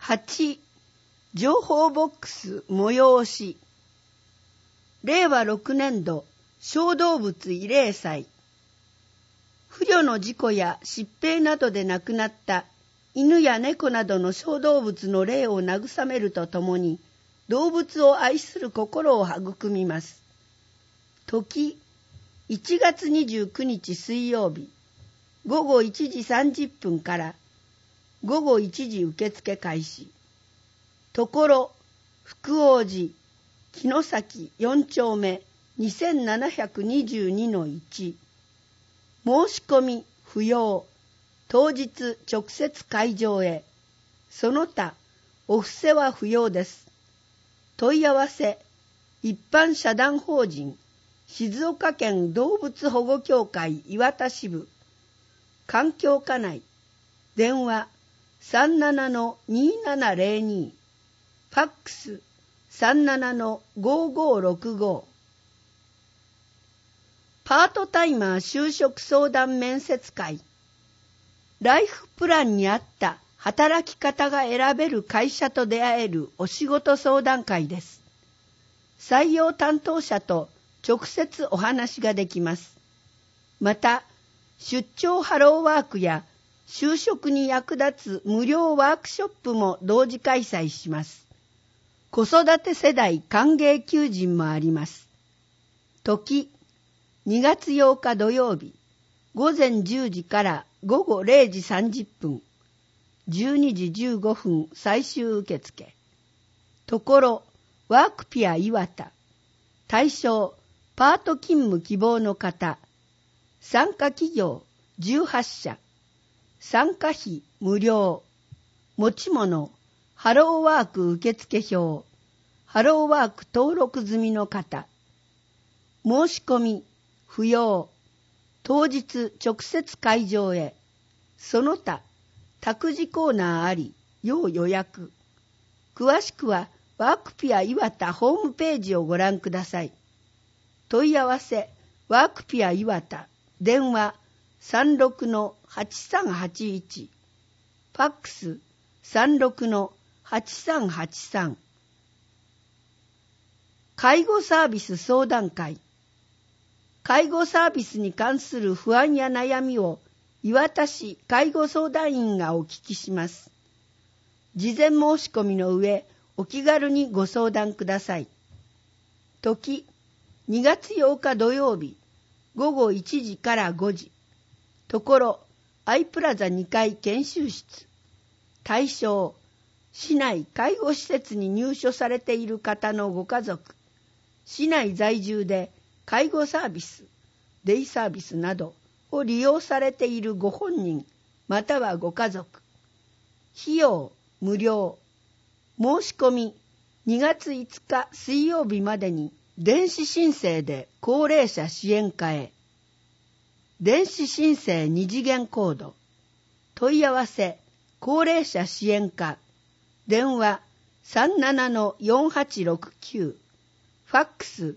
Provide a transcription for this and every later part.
8. 情報ボックス催し。令和6年度小動物慰霊祭。不慮の事故や疾病などで亡くなった犬や猫などの小動物の霊を慰めるとともに、動物を愛する心を育みます。時、1月29日水曜日、午後1時30分から午後1時受付開始。ところ、福王寺、城崎4丁目 2722-1。申し込み不要。当日直接会場へ。その他、お布施は不要です。問い合わせ、一般社団法人、静岡県動物保護協会磐田支部、環境課内、電話 37-2702、ファックス 37-5565。パートタイマー就職相談面接会。ライフプランに合った働き方が選べる会社と出会えるお仕事相談会です。採用担当者と直接お話ができます。また、出張ハローワークや就職に役立つ無料ワークショップも同時開催します。子育て世代歓迎求人もあります。時、2月8日土曜日、午前10時から午後0時30分、12時15分最終受付。ところ、ワークピア磐田。対象、パート勤務希望の方。参加企業18社。参加費無料。持ち物、ハローワーク受付表。ハローワーク登録済みの方。申し込み不要。当日直接会場へ。その他、託児コーナーあり、要予約。詳しくはワークピア磐田ホームページをご覧ください。問い合わせ、ワークピア磐田、電話 36-8381、ファックス 36-8383。介護サービス相談会。介護サービスに関する不安や悩みを磐田市介護相談員がお聞きします。事前申し込みの上、お気軽にご相談ください。時、2月8日土曜日、午後1時から5時。ところ、アイプラザ2階研修室。対象、市内介護施設に入所されている方のご家族。市内在住で介護サービス、デイサービスなどを利用されているご本人、またはご家族。費用無料。申し込み2月5日水曜日までに電子申請で高齢者支援課へ。電子申請2次元コード。問い合わせ高齢者支援課。電話 37-4869。ファックス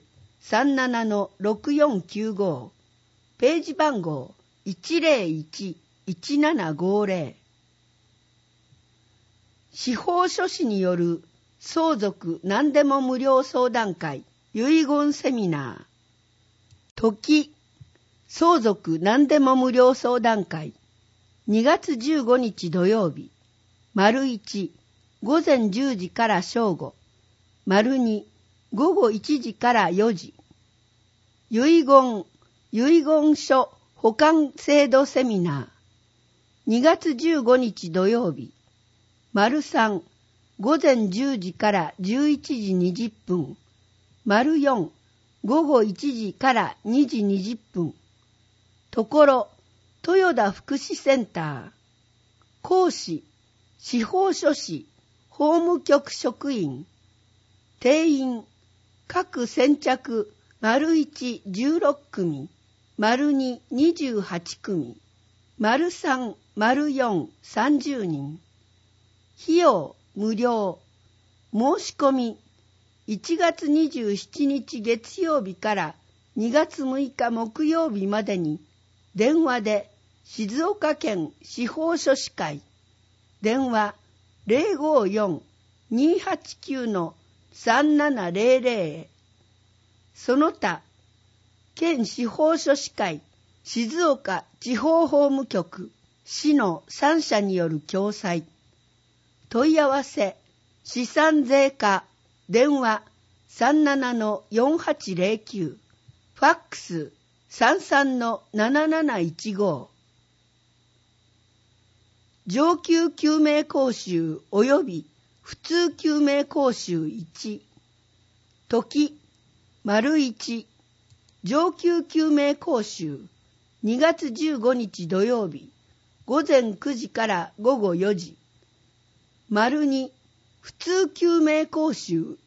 37-6495。ページ番号 101-1750。司法書士による相続何でも無料相談会遺言セミナー。時、相続何でも無料相談会2月15日土曜日、丸1、午前10時から正午、丸2、午後1時から4時。遺言書保管制度セミナー。2月15日土曜日。丸3、午前10時から11時20分。丸4、午後1時から2時20分。ところ、豊田福祉センター。講師、司法書士、法務局職員。定員、各先着、丸1、16組、丸2、28組、丸3、丸4、30人。費用、無料。申し込み、1月27日月曜日から2月6日木曜日までに、電話で静岡県司法書士会、電話 054-289-3700 へ。その他、県司法書士会、静岡地方法務局、市の3社による共催。問い合わせ、資産税課、電話 37-4809、ファックス 33-7715。上級救命講習及び普通救命講習1。時、1、上級救命講習2月15日土曜日、午前9時から午後4時。2、普通救命講習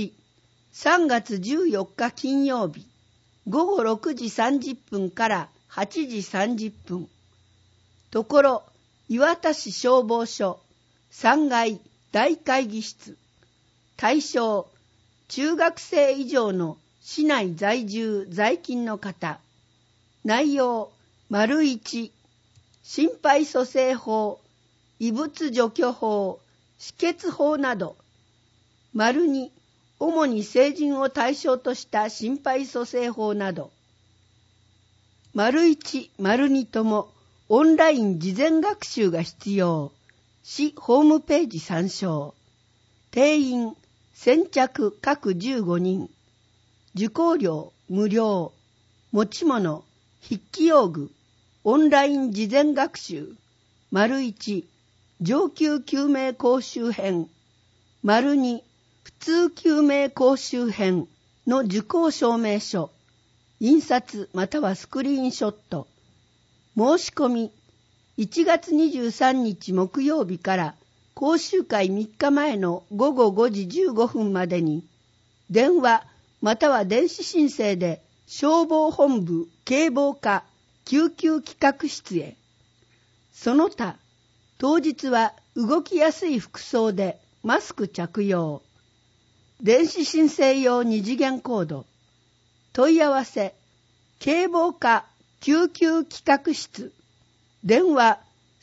1、3月14日金曜日、午後6時30分から8時30分。ところ、磐田市消防署3階大会議室。対象、中学生以上の市内在住在勤の方。内容、1、心肺蘇生法、異物除去法、止血法など。2、主に成人を対象とした心肺蘇生法など。1、2ともオンライン事前学習が必要。市ホームページ参照。定員、先着各15人。受講料無料。持ち物、筆記用具、オンライン事前学習。1、上級救命講習編。2、普通救命講習編の受講証明書。印刷またはスクリーンショット。申し込み、1月23日木曜日から講習会3日前の午後5時15分までに、電話または電子申請で消防本部警防課救急企画室へ。その他、当日は動きやすい服装でマスク着用。電子申請用2次元コード。問い合わせ、警防課救急企画室。電話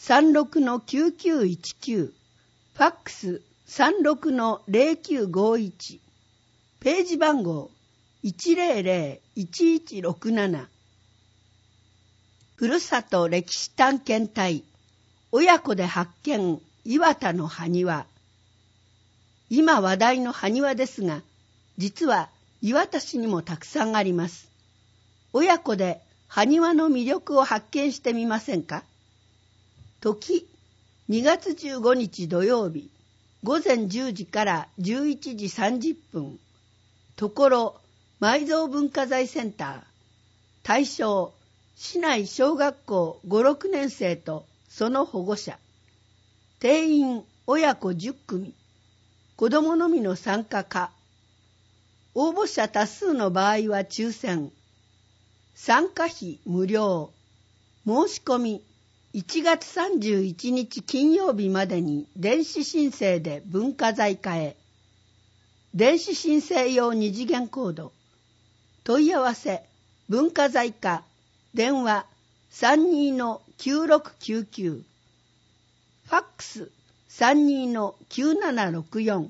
36-9919。ファックス 36-0951。ページ番号 100-1167。ふるさと歴史探検隊。親子で発見、磐田の埴輪。今話題の埴輪ですが、実は磐田市にもたくさんあります。親子で埴輪の魅力を発見してみませんか？時、2月15日土曜日、午前10時から11時30分。ところ、埋蔵文化財センター。対象、市内小学校5、6年生とその保護者。定員親子10組。子どものみの参加可。応募者多数の場合は抽選。参加費無料。申し込み1月31日金曜日までに電子申請で文化財課へ。電子申請用2次元コード。問い合わせ文化財課電話 32-9699。ファックス 32-9764。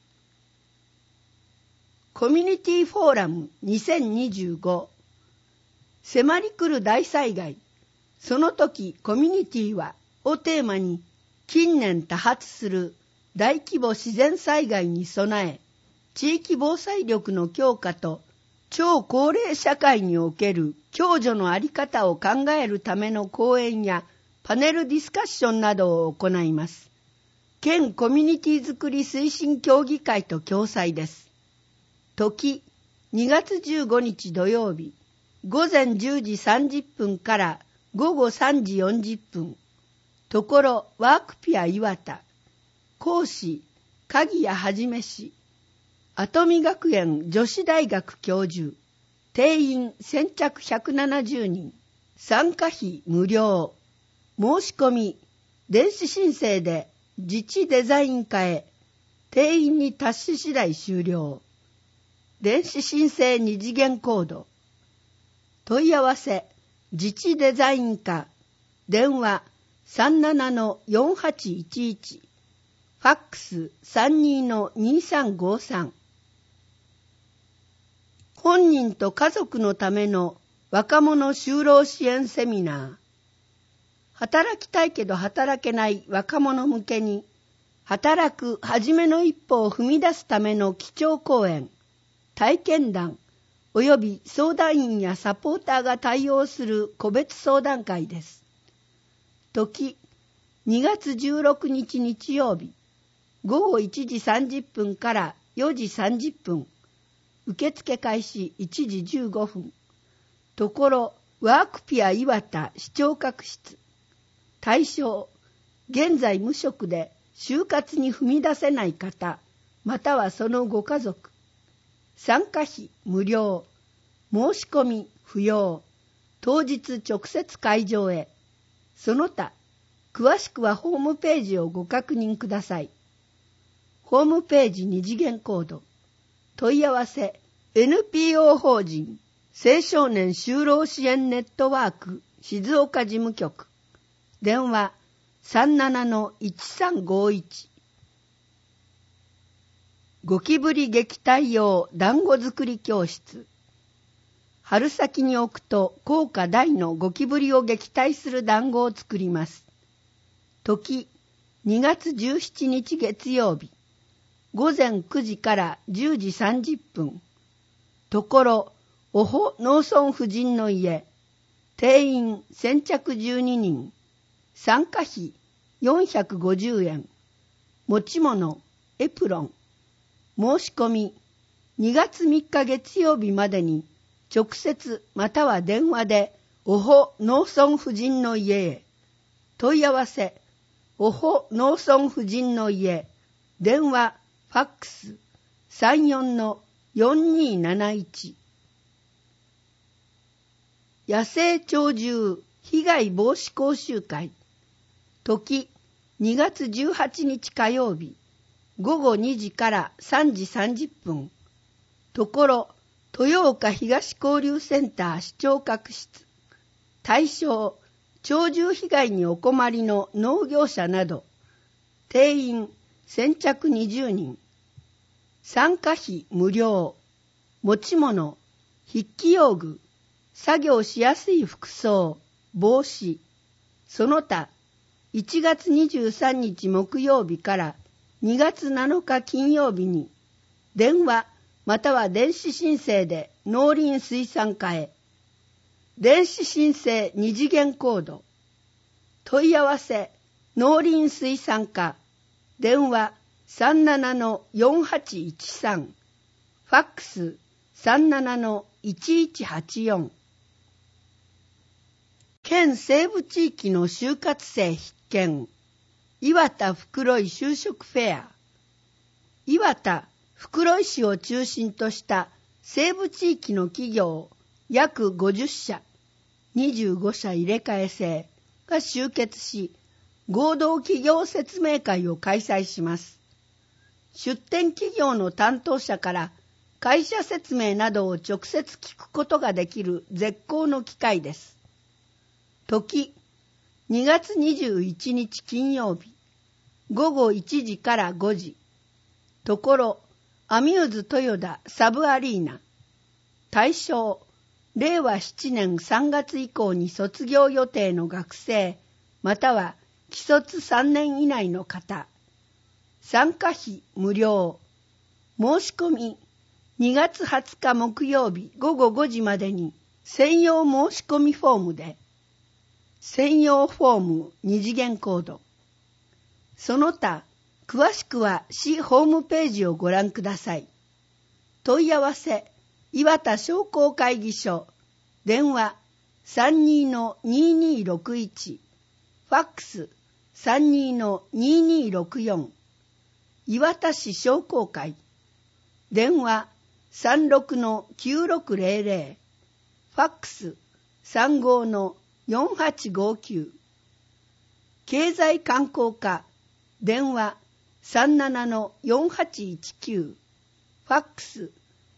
コミュニティフォーラム2025。迫り来る大災害、その時コミュニティはをテーマに、近年多発する大規模自然災害に備え、地域防災力の強化と超高齢社会における共助の在り方を考えるための講演やパネルディスカッションなどを行います。県コミュニティづくり推進協議会と共催です。時、2月15日土曜日、午前10時30分から午後3時40分。ところワークピア磐田。講師、鍵谷はじめ氏。跡見学園女子大学教授。定員先着170人。参加費無料。申し込み、電子申請で自治デザイン課へ。定員に達し次第終了。電子申請2次元コード。問い合わせ、自治デザイン課。電話 37-4811。フファックス 32-2353。本人と家族のための若者就労支援セミナー。働きたいけど働けない若者向けに、働く初めの一歩を踏み出すための基調講演、体験談、および相談員やサポーターが対応する個別相談会です。時、2月16日日曜日、午後1時30分から4時30分。受付開始1時15分。ところ、ワークピア岩田視聴覚室。対象、現在無職で就活に踏み出せない方、またはそのご家族。参加費無料。申し込み不要。当日直接会場へ。その他、詳しくはホームページをご確認ください。ホームページ2次元コード。問い合わせ NPO 法人青少年就労支援ネットワーク静岡事務局。電話 37-1351。ゴキブリ撃退用団子作り教室。春先に置くと効果大のゴキブリを撃退する団子を作ります。時、2月17日月曜日。午前9時から10時30分。ところ、オホ農村婦人の家。定員先着12人。参加費450円。持ち物、エプロン。申し込み、2月3日月曜日までに、直接または電話で、オホ農村婦人の家へ。問い合わせ、オホ農村婦人の家。電話、ファックス 34-4271。野生鳥獣被害防止講習会。時、2月18日火曜日。午後2時から3時30分。ところ、豊岡東交流センター視聴覚室。対象、鳥獣被害にお困りの農業者など。定員、先着20人。参加費無料。持ち物、筆記用具、作業しやすい服装、帽子。その他、1月23日木曜日から2月7日金曜日に、電話または電子申請で農林水産課へ。電子申請2次元コード。問い合わせ、農林水産課。電話37-4813。ファックス 37-1184。県西部地域の就活生必見。岩田袋井就職フェア。岩田袋井市を中心とした西部地域の企業約50社、25社入れ替え制が集結し、合同企業説明会を開催します。出展企業の担当者から会社説明などを直接聞くことができる絶好の機会です。時、2月21日金曜日、午後1時から5時。ところ、アミューズ豊田サブアリーナ。対象、令和7年3月以降に卒業予定の学生、または既卒3年以内の方。参加費無料。申し込み、2月20日木曜日午後5時までに専用申し込みフォームで。専用フォーム2次元コード。その他、詳しくは市ホームページをご覧ください。問い合わせ、岩田商工会議所。電話 32-2261。ファックス 32-2264。岩田市商工会。電話 36-9600。ファックス 35-4859。経済観光課。電話 37-4819。ファックス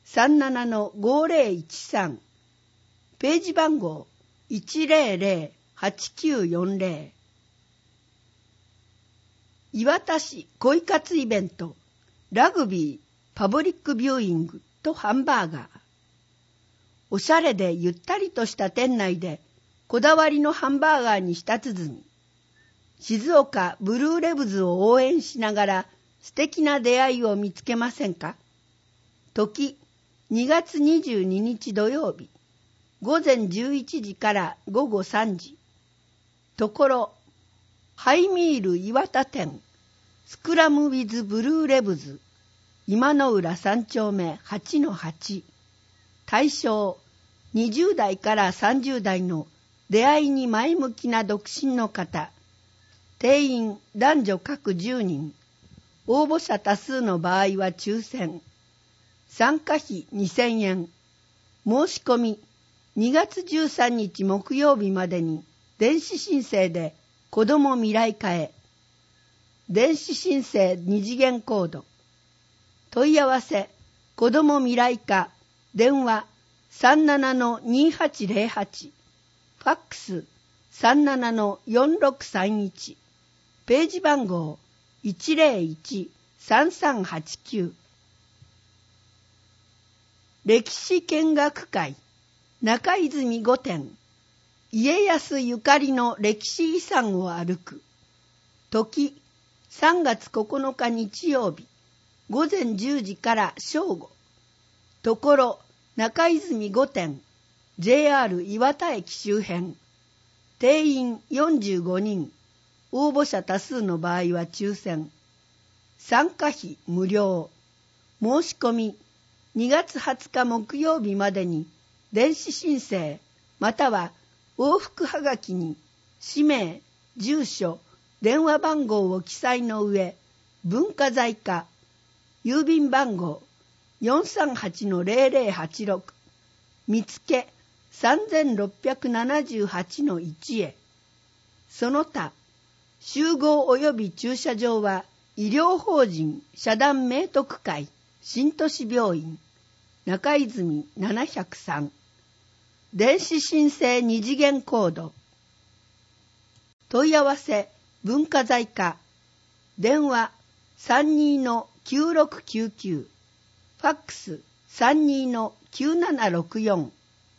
37-5013。ページ番号 100-8940。 岩田市恋活イベント、ラグビー、パブリックビューイングとハンバーガー。おしゃれでゆったりとした店内でこだわりのハンバーガーに舌鼓。静岡ブルーレブズを応援しながら素敵な出会いを見つけませんか？時、2月22日土曜日、午前11時から午後3時。ところ、ハイミール岩田店、スクラムウィズブルーレブズ、今の浦3丁目 8-8。対象、20代から30代の出会いに前向きな独身の方。定員男女各10人。応募者多数の場合は抽選。参加費2000円。申し込み2月13日木曜日までに電子申請で子ども未来課へ。電子申請2次元コード。問い合わせ子ども未来課電話 37-2808 ファックス 37-4631 ページ番号 101-3389。歴史見学会中泉御殿、家康ゆかりの歴史遺産を歩く。時、3月9日日曜日、午前10時から正午。ところ、中泉御殿、JR 岩田駅周辺。定員45人。応募者多数の場合は抽選。参加費無料。申し込み2月20日木曜日までに電子申請または往復はがきに氏名、住所、電話番号を記載の上、文化財課、郵便番号 438-0086 見つけ 3678-1 へ。その他、集合及び駐車場は医療法人社団明徳会新都市病院中泉703。電子申請2次元コード。問い合わせ文化財課電話 32-9699 ファックス 32-9764。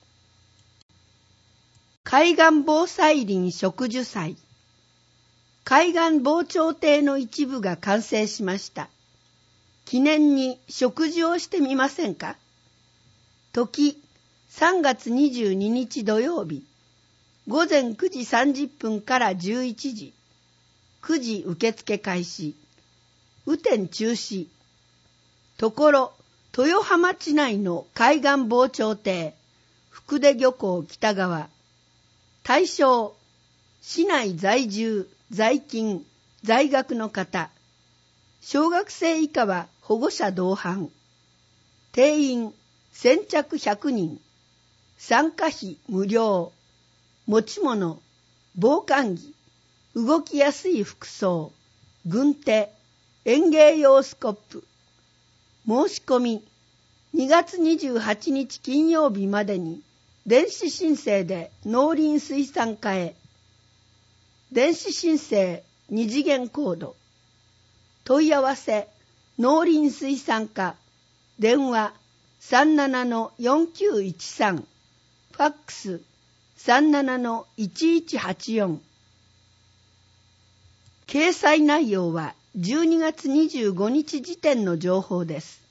海岸防災林植樹祭。海岸防潮堤の一部が完成しました。記念に植樹をしてみませんか？時、3月22日土曜日、午前9時30分から11時。9時受付開始。雨天中止。ところ、豊浜市内の海岸防潮堤、福出漁港北側。対象、市内在住、在勤、在学の方。小学生以下は保護者同伴。定員先着100人。参加費無料。持ち物、防寒着、動きやすい服装、軍手、園芸用スコップ。申し込み2月28日金曜日までに電子申請で農林水産課へ。電子申請2次元コード。問い合わせ農林水産課電話 37-4913 ファックス 37-1184。掲載内容は12月25日時点の情報です。